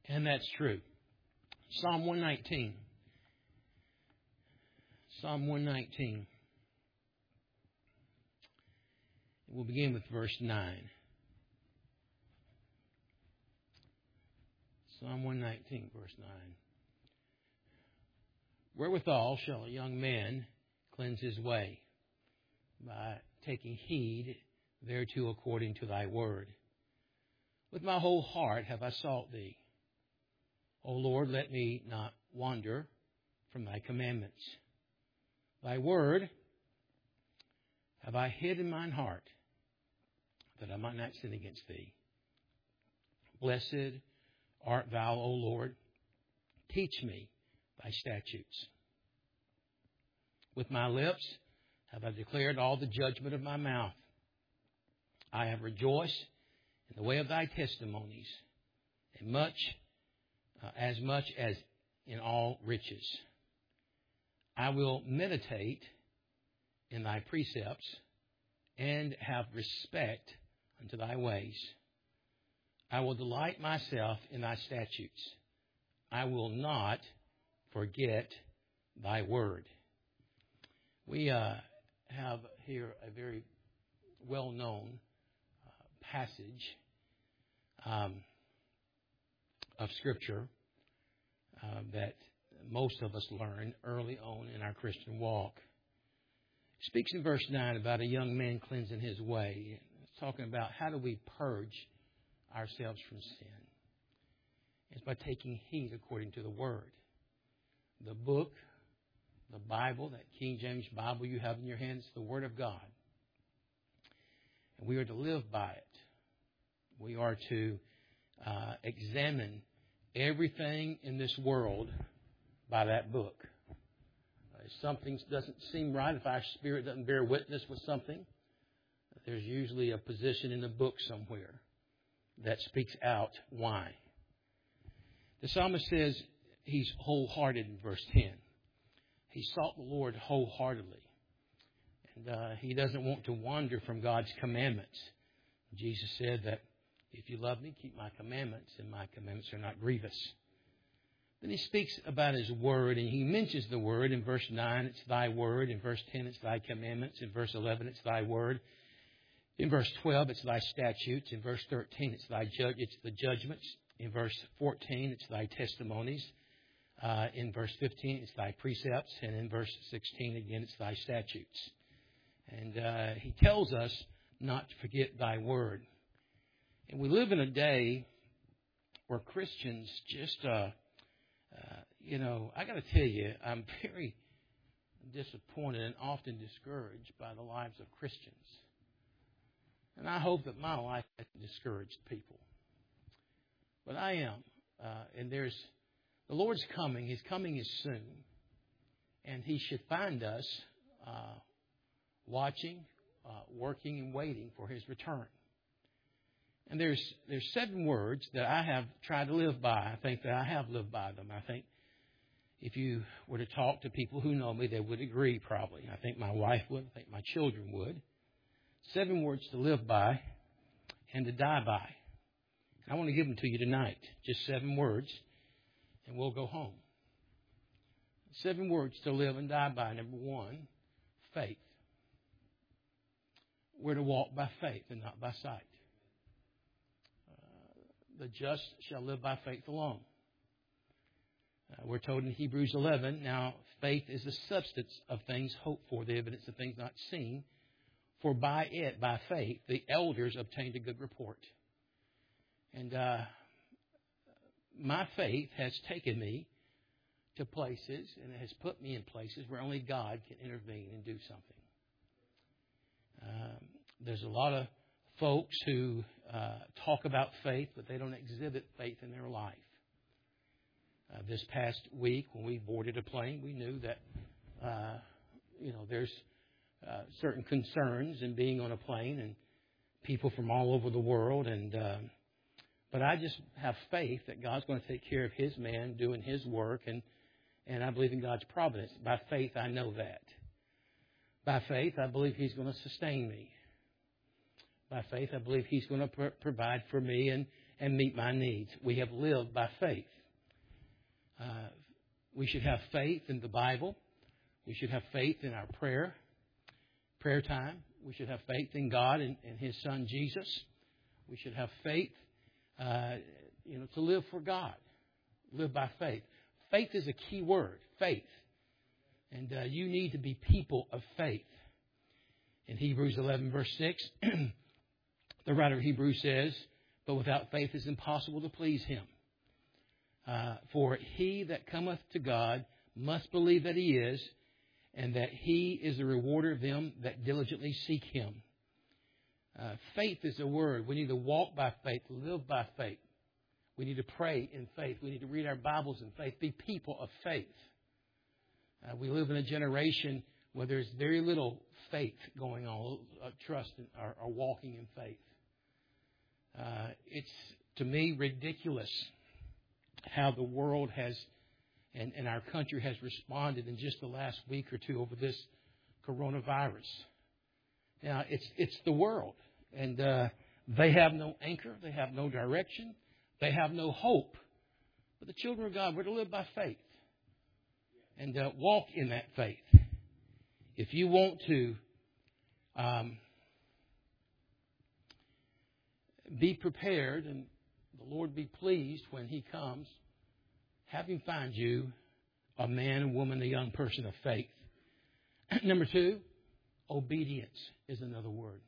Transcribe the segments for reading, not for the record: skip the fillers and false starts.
And that's true. Psalm 119. Psalm 119. We'll begin with verse 9. Psalm 119, verse 9. Wherewithal shall a young man cleanse his way? By taking heed thereto according to thy word. With my whole heart have I sought thee. O Lord, let me not wander from thy commandments. Thy word have I hid in mine heart, that I might not sin against thee. Blessed art thou, O Lord. Teach me thy statutes. With my lips have I declared all the judgment of my mouth. I have rejoiced in the way of thy testimonies, and as much as in all riches. I will meditate in thy precepts, and have respect unto thy ways. I will delight myself in thy statutes. I will not forget thy word. We have here a very well-known passage of Scripture that most of us learn early on in our Christian walk. It speaks in verse 9 about a young man cleansing his way. It's talking about how do we purge ourselves from sin. It's by taking heed according to the Word. The book, the Bible, that King James Bible you have in your hands, is the Word of God. And we are to live by it. We are to examine everything in this world by that book. If something doesn't seem right, if our spirit doesn't bear witness with something, there's usually a position in the book somewhere that speaks out why. The psalmist says he's wholehearted in verse 10. He sought the Lord wholeheartedly. And he doesn't want to wander from God's commandments. Jesus said that if you love me, keep my commandments, and my commandments are not grievous. Then he speaks about his word, and he mentions the word. In verse 9, it's thy word. In verse 10, it's thy commandments. In verse 11, it's thy word. In verse 12, it's thy statutes. In verse 13, it's the judgments. In verse 14, it's thy testimonies. In verse 15, it's thy precepts. And in verse 16, again, it's thy statutes. And he tells us not to forget thy word. And we live in a day where Christians just, I got to tell you, I'm very disappointed and often discouraged by the lives of Christians. And I hope that my life has discouraged people. But I am. And the Lord's coming. His coming is soon. And He should find us watching, working, and waiting for His return. And there's 7 words that I have tried to live by. I think that I have lived by them. I think if you were to talk to people who know me, they would agree probably. I think my wife would. I think my children would. 7 words to live by and to die by. I want to give them to you tonight. Just 7 words, and we'll go home. 7 words to live and die by. Number 1, faith. We're to walk by faith and not by sight. The just shall live by faith alone. We're told in Hebrews 11, now faith is the substance of things hoped for, the evidence of things not seen. For by it, by faith, the elders obtained a good report. And my faith has taken me to places, and it has put me in places where only God can intervene and do something. There's a lot of folks who talk about faith, but they don't exhibit faith in their life. This past week, when we boarded a plane, we knew that there's certain concerns in being on a plane and people from all over the world. But I just have faith that God's going to take care of His man doing His work, and I believe in God's providence. By faith, I know that. By faith, I believe He's going to sustain me. By faith, I believe He's going to provide for me and meet my needs. We have lived by faith. We should have faith in the Bible. We should have faith in our prayer time. We should have faith in God and His Son Jesus. We should have faith, to live for God, live by faith. Faith is a key word, faith. And you need to be people of faith. In Hebrews 11, verse 6, the writer of Hebrews says, "But without faith it is impossible to please Him. For he that cometh to God must believe that He is, and that He is the rewarder of them that diligently seek Him." Faith is a word. We need to walk by faith, live by faith. We need to pray in faith. We need to read our Bibles in faith, be people of faith. We live in a generation where there's very little faith going on, trust or walking in faith. It's, to me, ridiculous how the world has and our country has responded in just the last week or two over this coronavirus. Now, it's the world, and they have no anchor, they have no direction, they have no hope. But the children of God, we're to live by faith and walk in that faith. If you want to be prepared and the Lord be pleased when He comes, have Him find you a man, a woman, a young person of faith. Number 2, obedience is another word.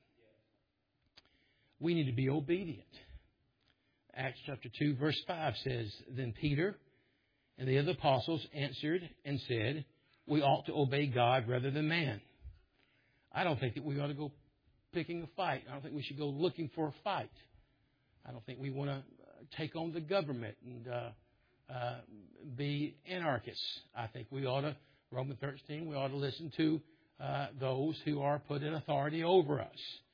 We need to be obedient. Acts chapter 2, verse 5 says, "Then Peter and the other apostles answered and said, we ought to obey God rather than man." I don't think that we ought to go picking a fight. I don't think we should go looking for a fight. I don't think we want to take on the government and be anarchists. I think we ought to, Romans 13, we ought to listen to those who are put in authority over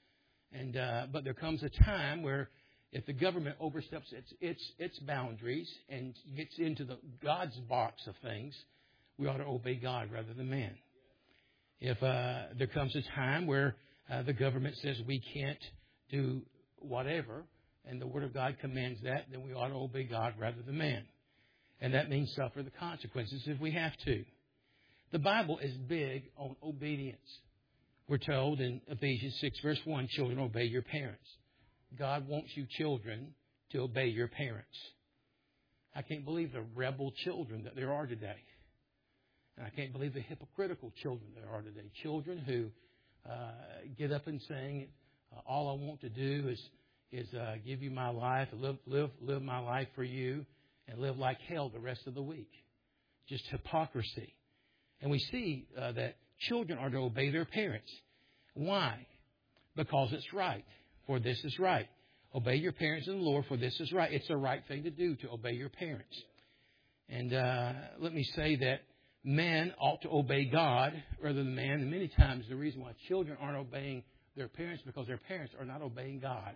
us. But there comes a time where if the government oversteps its boundaries and gets into God's box of things, we ought to obey God rather than man. If there comes a time where the government says we can't do whatever, and the Word of God commands that, then we ought to obey God rather than man. And that means suffer the consequences if we have to. The Bible is big on obedience. We're told in Ephesians 6, verse 1, "Children, obey your parents." God wants you children to obey your parents. I can't believe the rebel children that there are today. And I can't believe the hypocritical children there are today. Children who get up and saying, all I want to do is give you my life, live my life for you, and live like hell the rest of the week. Just hypocrisy. And we see that children are to obey their parents. Why? Because it's right. For this is right. Obey your parents in the Lord, for this is right. It's the right thing to do, to obey your parents. And let me say that men ought to obey God rather than man. And many times the reason why children aren't obeying their parents is because their parents are not obeying God.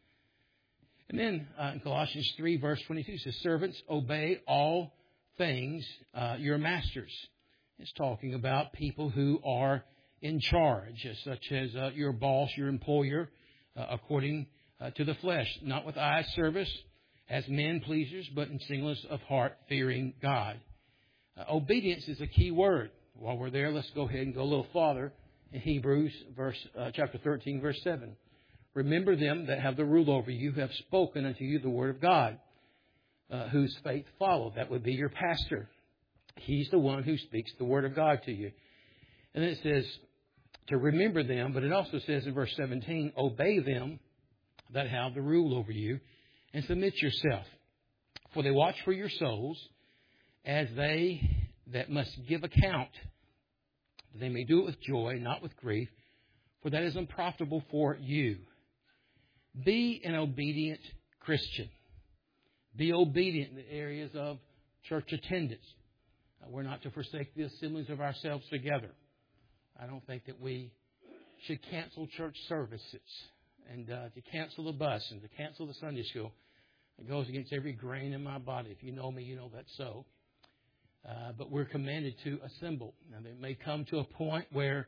And then in Colossians 3, verse 22, it says, "Servants, obey all things your masters." It's talking about people who are in charge, such as your boss, your employer, according to the flesh, not with eye service as men pleasers, but in singleness of heart, fearing God. Obedience is a key word. While we're there, let's go ahead and go a little farther in Hebrews chapter 13, verse 7. "Remember them that have the rule over you, who have spoken unto you the word of God, whose faith follow." That would be your pastor. He's the one who speaks the word of God to you. And then it says to remember them, but it also says in verse 17, "Obey them that have the rule over you, and submit yourself. For they watch for your souls, as they that must give account, that they may do it with joy, not with grief, for that is unprofitable for you." Be an obedient Christian. Be obedient in the areas of church attendance. We're not to forsake the assemblies of ourselves together. I don't think that we should cancel church services and to cancel the bus and to cancel the Sunday school. It goes against every grain in my body. If you know me, you know that's so. But we're commanded to assemble. Now, there may come to a point where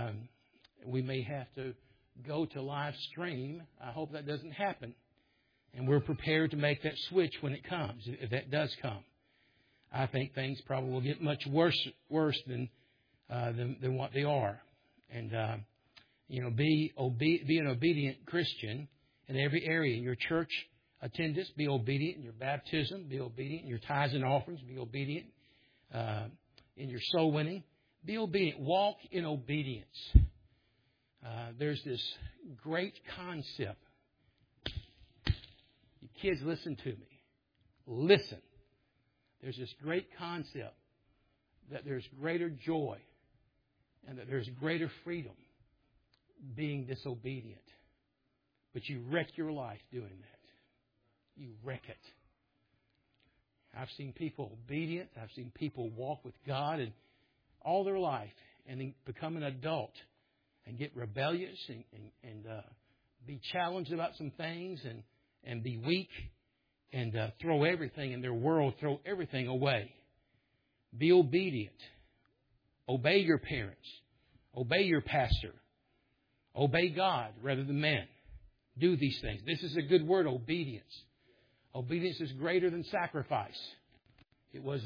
we may have to go to live stream. I hope that doesn't happen. And we're prepared to make that switch when it comes, if that does come. I think things probably will get much worse than what they are. And, be an obedient Christian in every area. In your church attendance, be obedient in your baptism, be obedient in your tithes and offerings, be obedient in your soul winning. Be obedient. Walk in obedience. There's this great concept. You kids, listen to me. Listen. There's this great concept that there's greater joy and that there's greater freedom being disobedient. But you wreck your life doing that. You wreck it. I've seen people obedient. I've seen people walk with God and all their life and then become an adult and get rebellious and be challenged about some things and be weak and throw everything in their world, throw everything away. Be obedient. Obey your parents. Obey your pastor. Obey God rather than man. Do these things. This is a good word, obedience. Obedience is greater than sacrifice. It was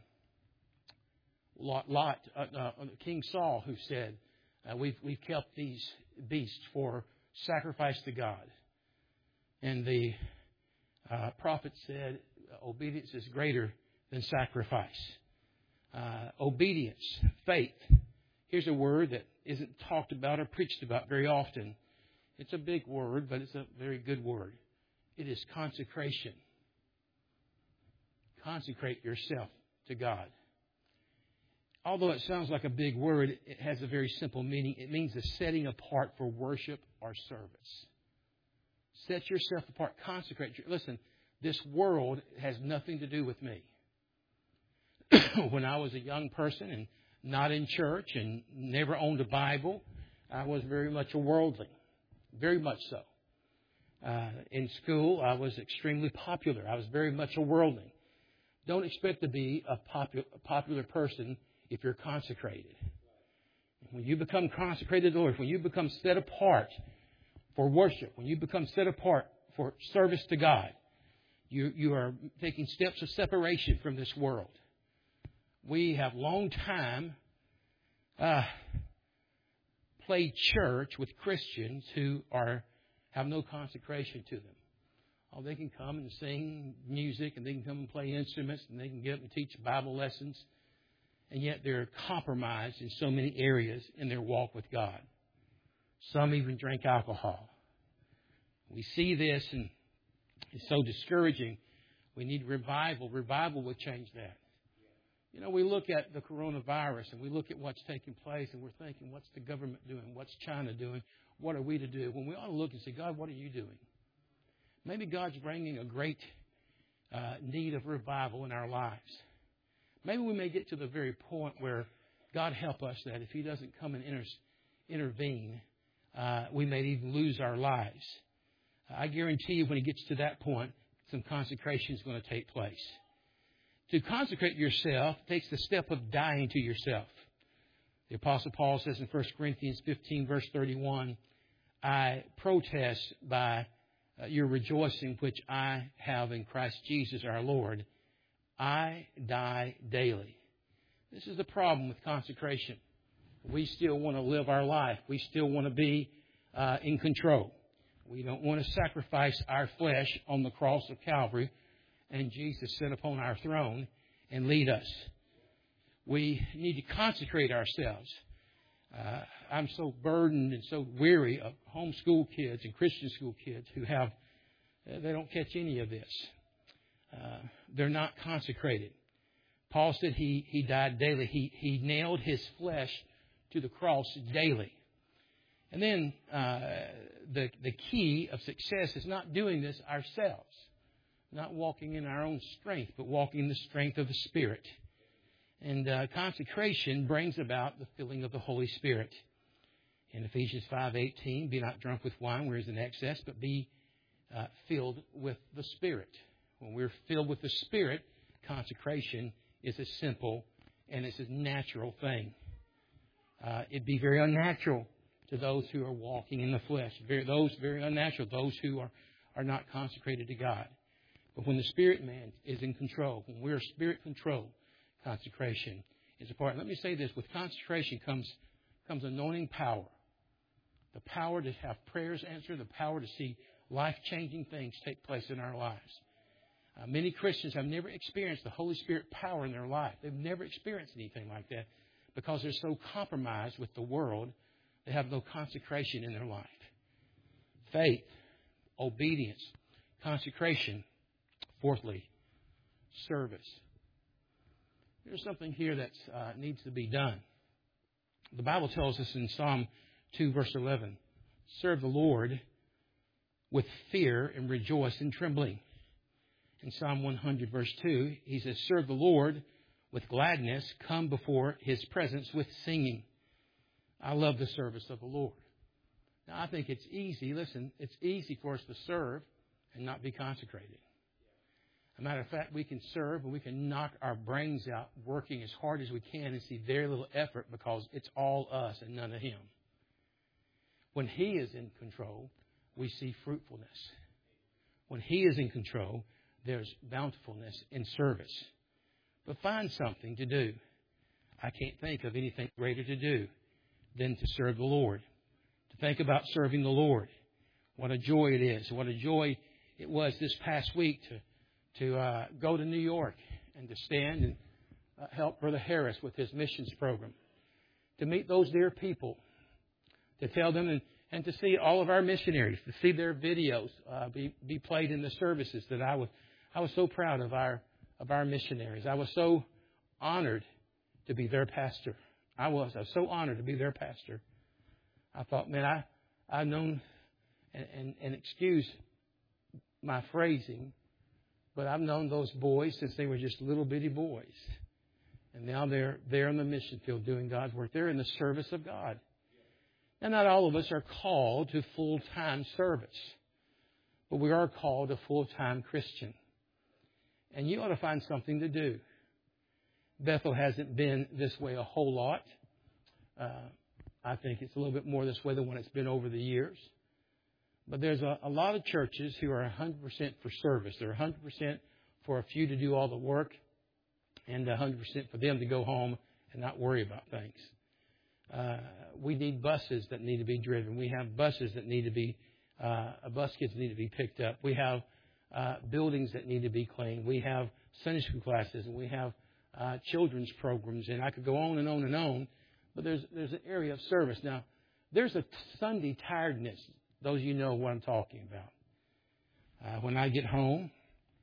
King Saul who said, we've kept these beasts for sacrifice to God. And the prophet said, obedience is greater than sacrifice. Obedience, faith. Here's a word that isn't talked about or preached about very often. It's a big word, but it's a very good word. It is consecration. Consecrate yourself to God. Although it sounds like a big word, it has a very simple meaning. It means the setting apart for worship or service. Set yourself apart. Consecrate. Listen, this world has nothing to do with me. When I was a young person and not in church and never owned a Bible, I was very much a worldling. Very much so. In school, I was extremely popular. I was very much a worldling. Don't expect to be a popular person if you're consecrated. When you become consecrated to the Lord, when you become set apart for worship, when you become set apart for service to God, you are taking steps of separation from this world. We have long time played church with Christians who have no consecration to them. Oh, they can come and sing music, and they can come and play instruments, and they can get up and teach Bible lessons, and yet they're compromised in so many areas in their walk with God. Some even drink alcohol. We see this, and it's so discouraging. We need revival. Revival will change that. You know, we look at the coronavirus and we look at what's taking place and we're thinking, what's the government doing? What's China doing? What are we to do? When we ought to look and say, God, what are you doing? Maybe God's bringing a great need of revival in our lives. Maybe we may get to the very point where God help us that if He doesn't come and intervene, we may even lose our lives. I guarantee you when it gets to that point, some consecration is going to take place. To consecrate yourself takes the step of dying to yourself. The Apostle Paul says in 1 Corinthians 15, verse 31, I protest by your rejoicing which I have in Christ Jesus our Lord. I die daily. This is the problem with consecration. We still want to live our life. We still want to be in control. We don't want to sacrifice our flesh on the cross of Calvary and Jesus sit upon our throne and lead us. We need to consecrate ourselves. I'm so burdened and so weary of homeschool kids and Christian school kids who they don't catch any of this. They're not consecrated. Paul said he died daily. He nailed his flesh to the cross daily. And then the key of success is not doing this ourselves. Not walking in our own strength, but walking in the strength of the Spirit. And consecration brings about the filling of the Holy Spirit. In Ephesians 5:18, be not drunk with wine where is in excess, but be filled with the Spirit. When we're filled with the Spirit, consecration is a simple and it's a natural thing. It'd be very unnatural to those who are walking in the flesh. Those very unnatural. Those who are are not consecrated to God. But when the spirit man is in control, when we're spirit controlled, consecration is a part. Let me say this: with consecration comes anointing power, the power to have prayers answered, the power to see life-changing things take place in our lives. Many Christians have never experienced the Holy Spirit power in their life. They've never experienced anything like that because they're so compromised with the world. They have no consecration in their life. Faith, obedience, consecration. Fourthly, service. There's something here that needs to be done. The Bible tells us in Psalm 2, verse 11, serve the Lord with fear and rejoice in trembling. In Psalm 100, verse 2, he says, serve the Lord with gladness, come before His presence with singing. I love the service of the Lord. Now, I think it's easy. Listen, it's easy for us to serve and not be consecrated. As a matter of fact, we can serve and we can knock our brains out working as hard as we can and see very little effort because it's all us and none of Him. When He is in control, we see fruitfulness. When He is in control, there's bountifulness in service. But find something to do. I can't think of anything greater to do than to serve the Lord. To think about serving the Lord. What a joy it is. What a joy it was this past week to go to New York and to stand and help Brother Harris with his missions program. To meet those dear people. To tell them and to see all of our missionaries. To see their videos be played in the services. That I was so proud of our missionaries. I was so honored to be their pastor. I was so honored to be their pastor. I thought, man, I've known, and excuse my phrasing, but I've known those boys since they were just little bitty boys. And now they're there in the mission field doing God's work. They're in the service of God. And not all of us are called to full-time service, but we are called to full-time Christian. And you ought to find something to do. Bethel hasn't been this way a whole lot. I think it's a little bit more this way than what it's been over the years. But there's a lot of churches who are 100% for service. They're 100% for a few to do all the work and 100% for them to go home and not worry about things. We need buses that need to be driven. We have buses that need to be, bus kids need to be picked up. We have buildings that need to be cleaned. We have Sunday school classes, and we have children's programs, and I could go on and on and on. But there's an area of service. Now, there's a Sunday tiredness. Those of you know what I'm talking about. When I get home,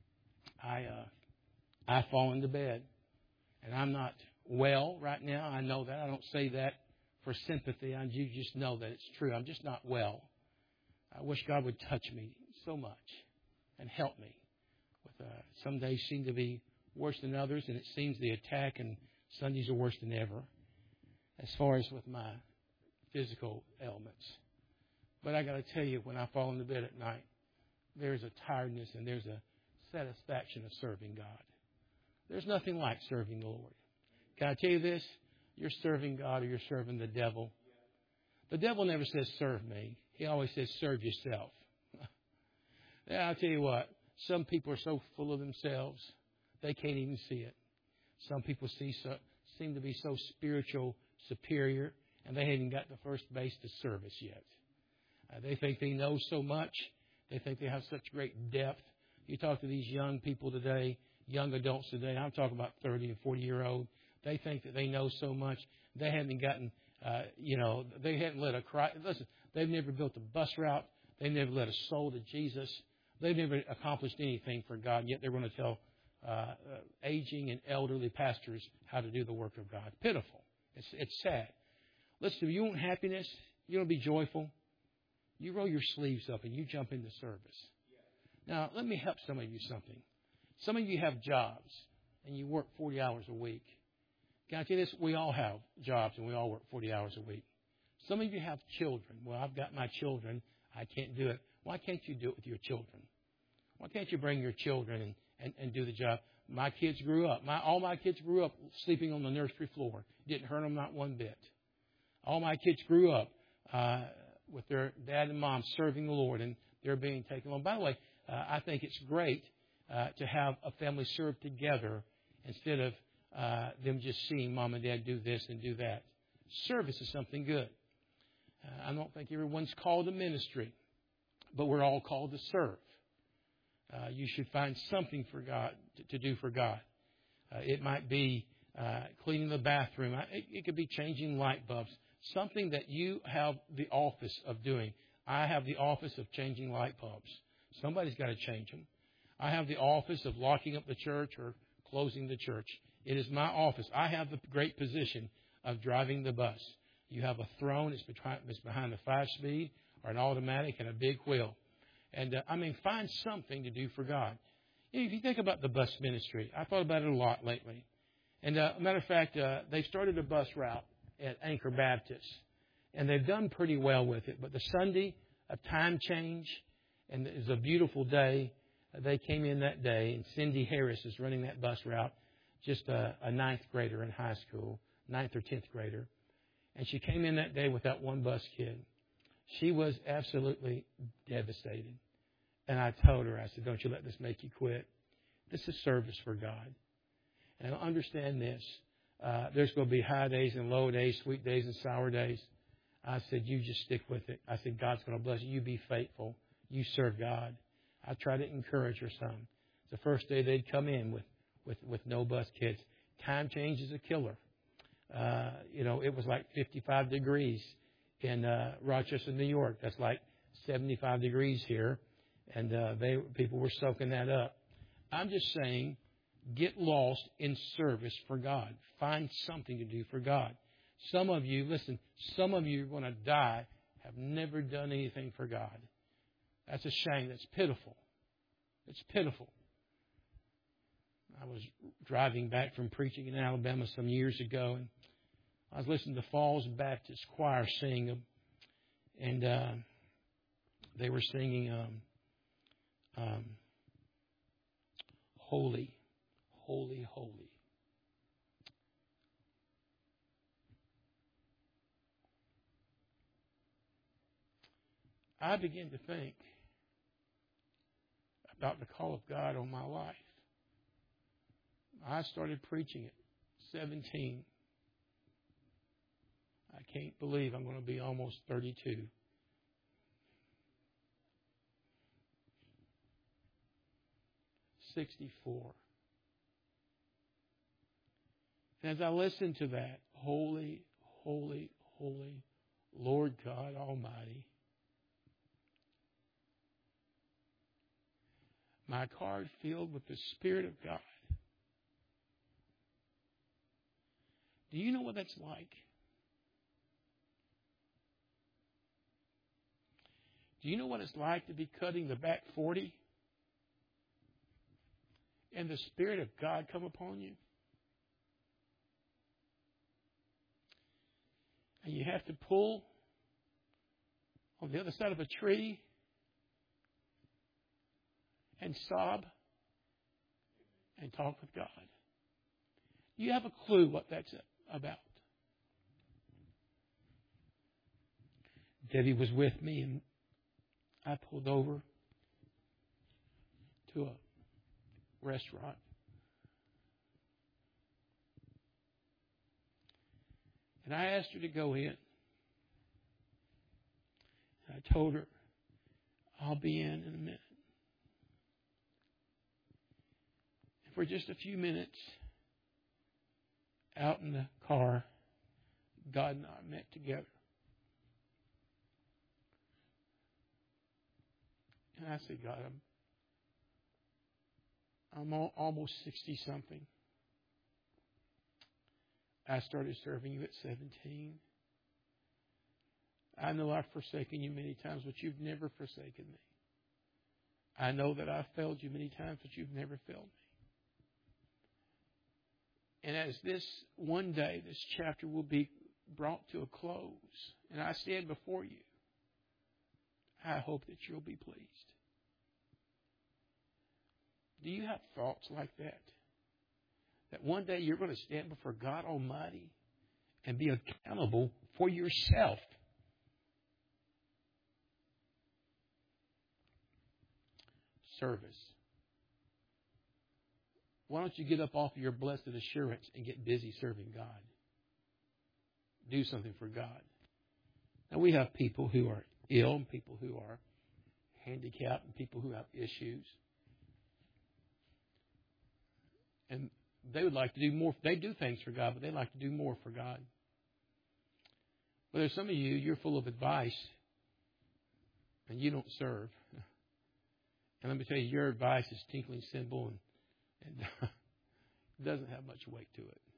I fall into bed, and I'm not well right now. I know that. I don't say that for sympathy. You just know that it's true. I'm just not well. I wish God would touch me so much and help me. Some days seem to be worse than others, and it seems the attack and Sundays are worse than ever as far as with my physical ailments. But I got to tell you, when I fall into bed at night, there's a tiredness and there's a satisfaction of serving God. There's nothing like serving the Lord. Can I tell you this? You're serving God or you're serving the devil. The devil never says, serve me. He always says, serve yourself. Yeah, I'll tell you what. Some people are so full of themselves, they can't even see it. Some people seem to be so spiritual superior, and they haven't got the first base to service yet. They think they know so much. They think they have such great depth. You talk to these young people today, young adults today, I'm talking about 30 and 40-year-old. They think that they know so much. They haven't gotten, they haven't led a cry. Listen, they've never built a bus route. They've never led a soul to Jesus. They've never accomplished anything for God, yet they're going to tell aging and elderly pastors how to do the work of God. Pitiful. It's sad. Listen, if you want happiness, you want to be joyful, you roll your sleeves up and you jump into service. Now, let me help some of you something. Some of you have jobs and you work 40 hours a week. Can I tell you this? We all have jobs and we all work 40 hours a week. Some of you have children. Well, I've got my children. I can't do it. Why can't you do it with your children? Why can't you bring your children and do the job? My kids grew up. All my kids grew up sleeping on the nursery floor. Didn't hurt them not one bit. All my kids grew up with their dad and mom serving the Lord, and they're being taken on. By the way, I think it's great to have a family serve together instead of them just seeing mom and dad do this and do that. Service is something good. I don't think everyone's called to ministry, but we're all called to serve. You should find something for God to do for God. It might be cleaning the bathroom. It could be changing light bulbs. Something that you have the office of doing. I have the office of changing light bulbs. Somebody's got to change them. I have the office of locking up the church or closing the church. It is my office. I have the great position of driving the bus. You have a throne. It's behind a 5-speed or an automatic and a big wheel. And, find something to do for God. If you think about the bus ministry, I thought about it a lot lately. And, matter of fact, they've started a bus route at Anchor Baptist. And they've done pretty well with it. But the Sunday of time change, and it was a beautiful day, they came in that day, and Cindy Harris is running that bus route, just a ninth grader in high school, 9th or 10th grader. And she came in that day without one bus kid. She was absolutely devastated. And I told her, I said, don't you let this make you quit. This is service for God. And understand this. There's going to be high days and low days, sweet days and sour days. I said, you just stick with it. I said, God's going to bless you. You be faithful. You serve God. I try to encourage her some. The first day they'd come in with no bus kids. Time change is a killer. It was like 55 degrees in Rochester, New York. That's like 75 degrees here. And people were soaking that up. I'm just saying, get lost in service for God. Find something to do for God. Some of you are going to die, have never done anything for God. That's a shame. That's pitiful. It's pitiful. I was driving back from preaching in Alabama some years ago, and I was listening to Falls Baptist Choir sing them, and they were singing Holy, Holy, Holy. I began to think about the call of God on my life. I started preaching at 17. I can't believe I'm going to be almost 32. '64. As I listened to that, holy, holy, holy, Lord God Almighty, my card filled with the Spirit of God. Do you know what that's like? Do you know what it's like to be cutting the back 40 and the Spirit of God come upon you? And you have to pull on the other side of a tree and sob and talk with God. You have a clue what that's about. Debbie was with me, and I pulled over to a restaurant. And I asked her to go in. And I told her, I'll be in a minute. And for just a few minutes, out in the car, God and I met together. And I said, God, I'm almost 60-something. I started serving you at 17. I know I've forsaken you many times, but you've never forsaken me. I know that I've failed you many times, but you've never failed me. And as this one day, this chapter will be brought to a close, and I stand before you, I hope that you'll be pleased. Do you have thoughts like that? That one day you're going to stand before God Almighty and be accountable for yourself. service. Why don't you get up off of your blessed assurance and get busy serving God? Do something for God. Now, we have people who are ill, and people who are handicapped, and people who have issues. And they would like to do more. They do things for God, but they'd like to do more for God. But there's some of you, you're full of advice, and you don't serve. And let me tell you, your advice is tinkling cymbal and doesn't have much weight to it.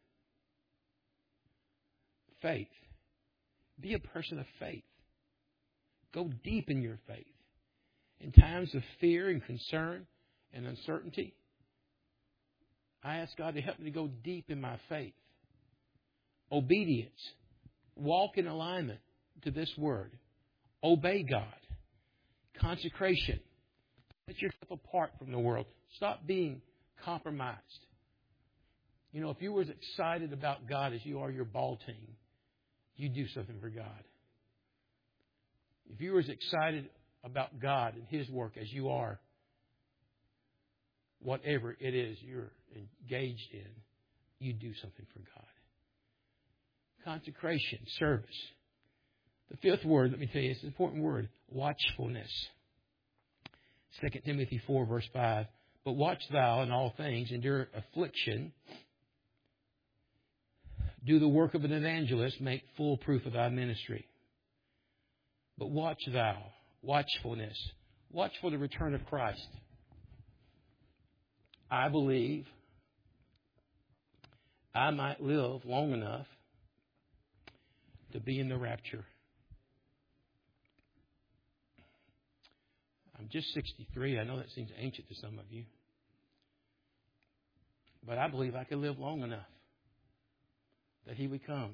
Faith. Be a person of faith. Go deep in your faith. In times of fear and concern and uncertainty, I ask God to help me to go deep in my faith. Obedience. Walk in alignment to this word. Obey God. Consecration. Set yourself apart from the world. Stop being compromised. You know, if you were as excited about God as you are your ball team, you do something for God. If you were as excited about God and His work as you are whatever it is you're engaged in, you do something for God. Consecration, service. The fifth word, let me tell you, it's an important word, watchfulness. 2 Timothy 4, verse 5. But watch thou in all things, endure affliction, do the work of an evangelist, make full proof of thy ministry. But watch thou, watchfulness. Watch for the return of Christ. I believe I might live long enough to be in the rapture. I'm just 63. I know that seems ancient to some of you. But I believe I could live long enough that He would come.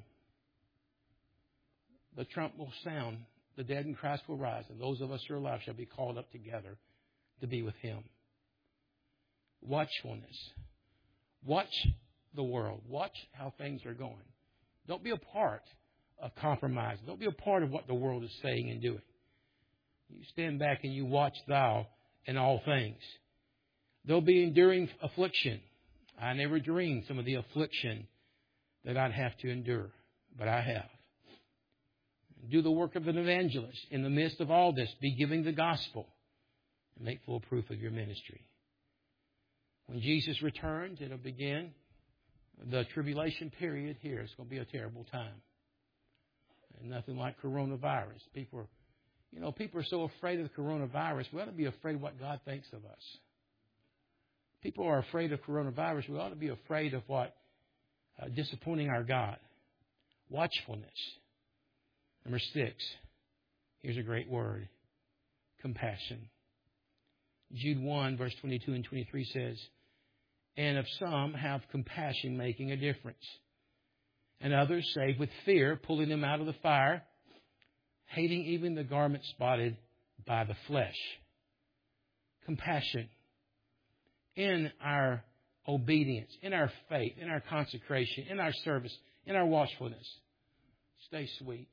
The trump will sound, the dead in Christ will rise, and those of us who are alive shall be called up together to be with Him. Watchfulness. Watch the world. Watch how things are going. Don't be a part of compromise. Don't be a part of what the world is saying and doing. You stand back and you watch thou in all things. There'll be enduring affliction. I never dreamed some of the affliction that I'd have to endure, but I have. Do the work of an evangelist. In the midst of all this, be giving the gospel and make full proof of your ministry. When Jesus returns, it'll begin the tribulation period here. It's going to be a terrible time. And nothing like coronavirus. People are so afraid of the coronavirus. We ought to be afraid of what God thinks of us. People are afraid of coronavirus. We ought to be afraid of what disappointing our God. Watchfulness. Number 6. Here's a great word. Compassion. Jude 1, verse 22 and 23 says, and of some have compassion, making a difference. And others save with fear, pulling them out of the fire, hating even the garment spotted by the flesh. Compassion. In our obedience, in our faith, in our consecration, in our service, in our watchfulness. Stay sweet.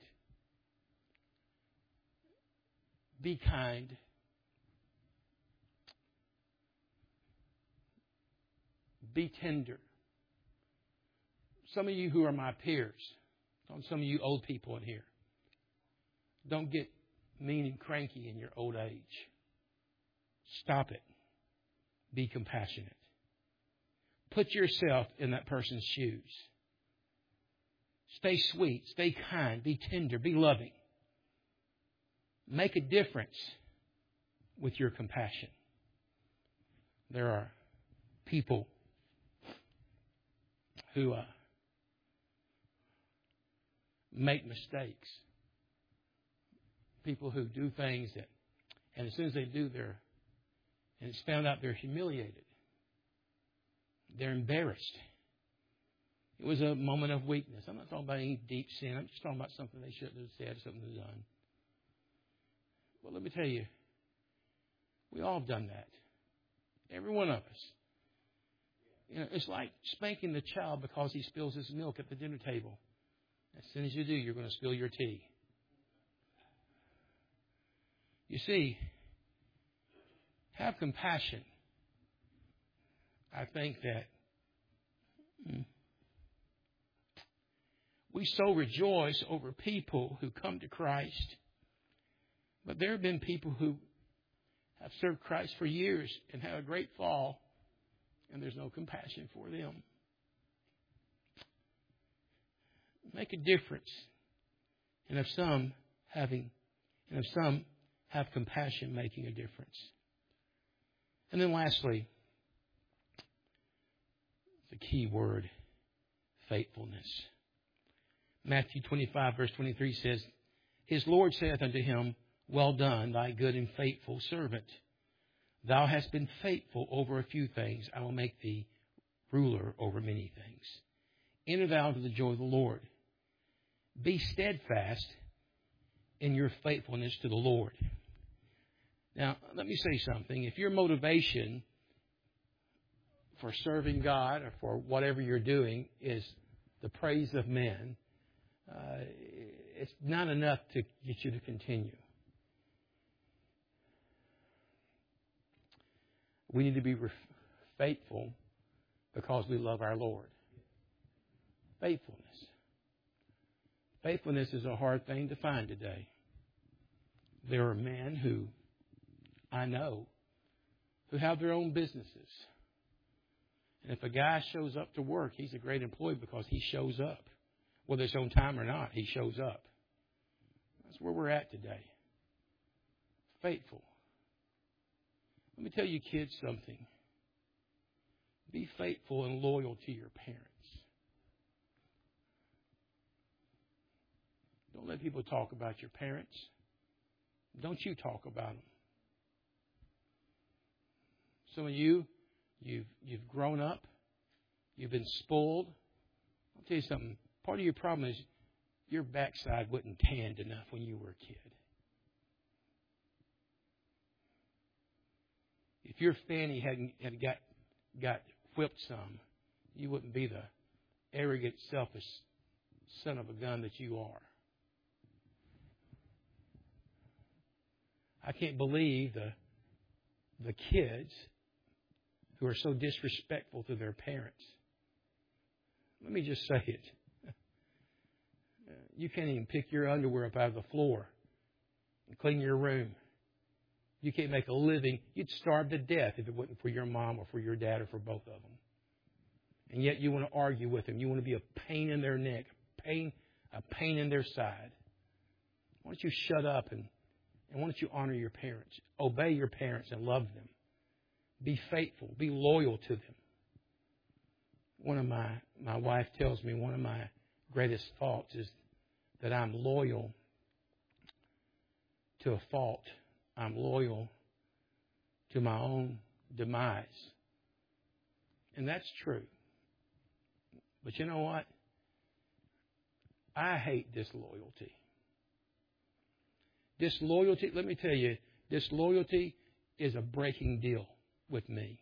Be kind. Be tender. Some of you who are my peers, some of you old people in here, don't get mean and cranky in your old age. Stop it. Be compassionate. Put yourself in that person's shoes. Stay sweet. Stay kind. Be tender. Be loving. Make a difference with your compassion. There are people who make mistakes. People who do things that, and as soon as they do, and it's found out they're humiliated. They're embarrassed. It was a moment of weakness. I'm not talking about any deep sin. I'm just talking about something they shouldn't have said, something they've done. Well, let me tell you, we all have done that. Every one of us. You know, it's like spanking the child because he spills his milk at the dinner table. As soon as you do, you're going to spill your tea. You see, Have compassion. I think that we so rejoice over people who come to Christ, but there have been people who have served Christ for years and had a great fall, and there's no compassion for them. Make a difference, and if some have compassion, making a difference. And then lastly, the key word, faithfulness. Matthew 25, verse 23 says, His Lord saith unto him, Well done, thy good and faithful servant. Thou hast been faithful over a few things. I will make thee ruler over many things. Enter thou into the joy of the Lord. Be steadfast in your faithfulness to the Lord. Now, let me say something. If your motivation for serving God or for whatever you're doing is the praise of men, it's not enough to get you to continue. We need to be faithful because we love our Lord. Faithfulness. Faithfulness is a hard thing to find today. There are men who I know who have their own businesses. And if a guy shows up to work, he's a great employee because he shows up. Whether it's on time or not, he shows up. That's where we're at today. Faithful. Let me tell you kids something. Be faithful and loyal to your parents. Don't let people talk about your parents. Don't you talk about them. Some of you've grown up. You've been spoiled. I'll tell you something. Part of your problem is your backside wasn't tanned enough when you were a kid. If your fanny had got whipped some, you wouldn't be the arrogant, selfish son of a gun that you are. I can't believe the kids who are so disrespectful to their parents. Let me just say it. You can't even pick your underwear up out of the floor and clean your room. You can't make a living. You'd starve to death if it wasn't for your mom or for your dad or for both of them. And yet you want to argue with them. You want to be a pain in their neck, a pain in their side. Why don't you shut up and why don't you honor your parents? Obey your parents and love them. Be faithful. Be loyal to them. One of my wife tells me one of my greatest faults is that I'm loyal to a fault. I'm loyal to my own demise. And that's true. But you know what? I hate disloyalty. Disloyalty, let me tell you, disloyalty is a breaking deal with me.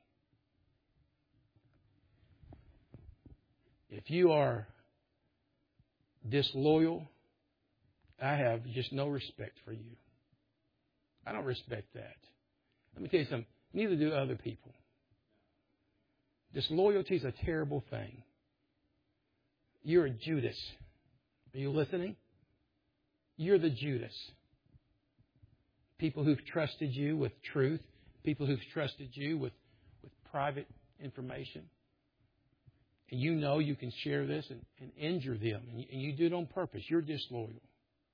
If you are disloyal, I have just no respect for you. I don't respect that. Let me tell you something. Neither do other people. Disloyalty is a terrible thing. You're a Judas. Are you listening? You're the Judas. People who've trusted you with truth. People who've trusted you with private information. And you know you can share this and injure them. And you do it on purpose. You're disloyal.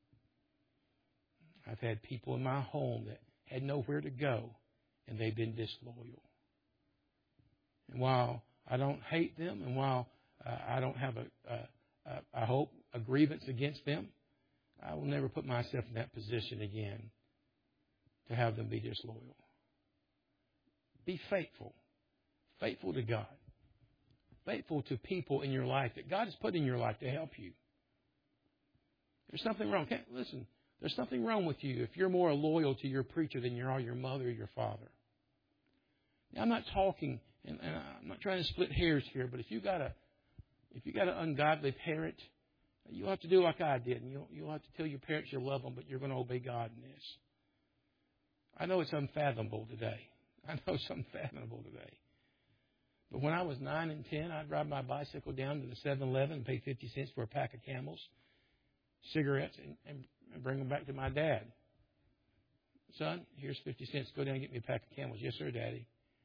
I've had people in my home that had nowhere to go, and they've been disloyal. And while I don't hate them, and while I don't have I hope, a grievance against them, I will never put myself in that position again to have them be disloyal. Be faithful. Faithful to God. Faithful to people in your life that God has put in your life to help you. There's something wrong. Okay, listen. There's something wrong with you if you're more loyal to your preacher than you are your mother or your father. Now, I'm not talking, and I'm not trying to split hairs here, but if you got an ungodly parent, you'll have to do like I did, and you'll have to tell your parents you love them, but you're going to obey God in this. I know it's unfathomable today. I know something fathomable today. But when I was 9 and 10, I'd ride my bicycle down to the 7-Eleven and pay 50 cents for a pack of Camels, cigarettes, and bring them back to my dad. Son, here's 50 cents. Go down and get me a pack of Camels. Yes, sir, Daddy.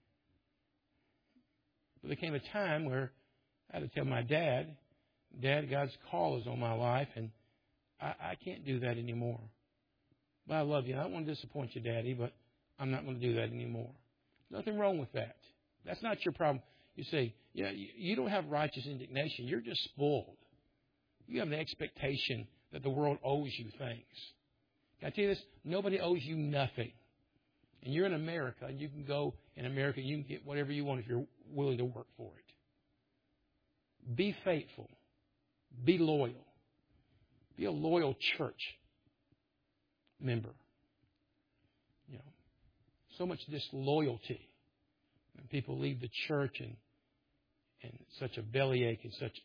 But there came a time where I had to tell my dad, Dad, God's call is on my life, and I can't do that anymore. But I love you. I don't want to disappoint you, Daddy, but I'm not going to do that anymore. Nothing wrong with that. That's not your problem. You say, yeah, you don't have righteous indignation. You're just spoiled. You have an expectation that the world owes you things. Can I tell you this? Nobody owes you nothing. And you're in America, and you can go in America, and you can get whatever you want if you're willing to work for it. Be faithful. Be loyal. Be a loyal church member. You know, so much disloyalty. And people leave the church in such a bellyache and such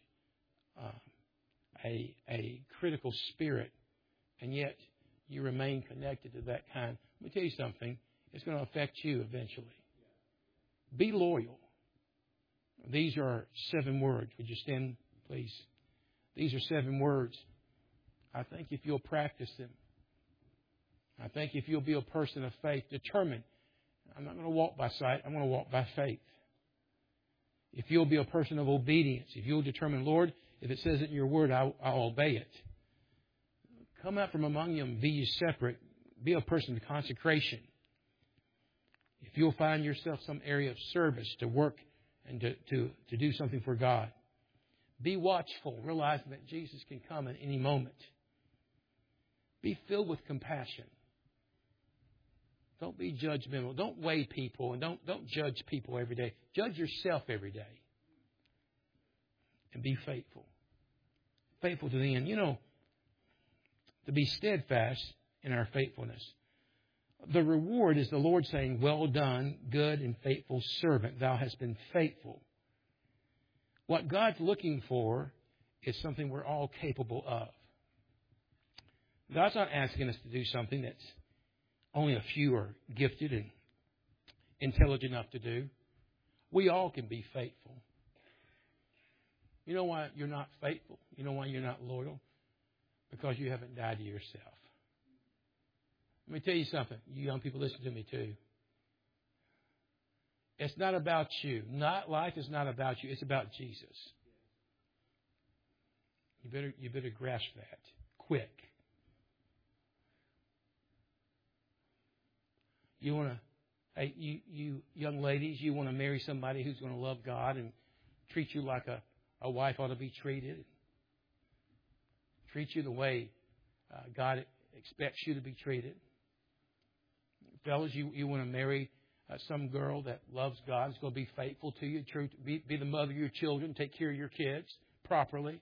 a critical spirit, and yet you remain connected to that kind. Let me tell you something. It's going to affect you eventually. Be loyal. These are 7 words. Would you stand, please? These are 7 words. I think if you'll practice them, I think if you'll be a person of faith, determined, I'm not going to walk by sight, I'm going to walk by faith. If you'll be a person of obedience, if you'll determine, Lord, if it says it in your word, I'll obey it. Come out from among them, be ye separate, be a person of consecration. If you'll find yourself some area of service to work and to do something for God, be watchful, realizing that Jesus can come at any moment. Be filled with compassion. Don't be judgmental. Don't weigh people and don't judge people every day. Judge yourself every day. And be faithful. Faithful to the end. You know, to be steadfast in our faithfulness. The reward is the Lord saying, well done, good and faithful servant. Thou hast been faithful. What God's looking for is something we're all capable of. God's not asking us to do something that's only a few are gifted and intelligent enough to do. We all can be faithful. You know why you're not faithful? You know why you're not loyal? Because you haven't died to yourself. Let me tell you something. You young people, listen to me too. It's not about you. Life is not about you. It's about Jesus. You better grasp that quick. You want to, hey, you young ladies, you want to marry somebody who's going to love God and treat you like a wife ought to be treated. Treat you the way God expects you to be treated. Fellas, you want to marry some girl that loves God, is going to be faithful to you, be the mother of your children, take care of your kids properly.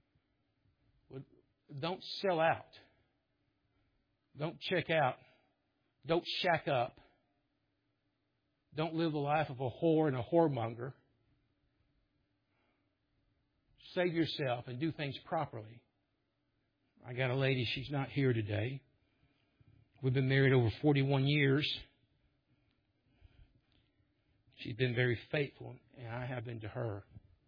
Don't sell out. Don't check out. Don't shack up. Don't live the life of a whore and a whoremonger. Save yourself and do things properly. I got a lady, she's not here today. We've been married over 41 years. She's been very faithful, and I have been to her.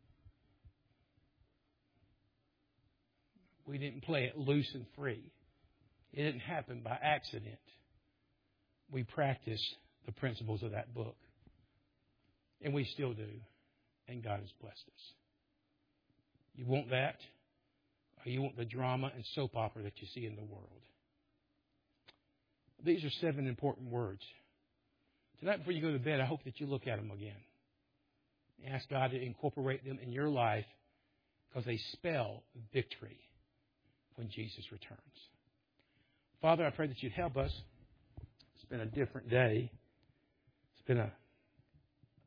We didn't play it loose and free. It didn't happen by accident. We practiced the principles of that book. And we still do. And God has blessed us. You want that? Or you want the drama and soap opera that you see in the world? These are 7 important words. Tonight before you go to bed, I hope that you look at them again. Ask God to incorporate them in your life because they spell victory when Jesus returns. Father, I pray that you'd help us. It's been a different day. It's been a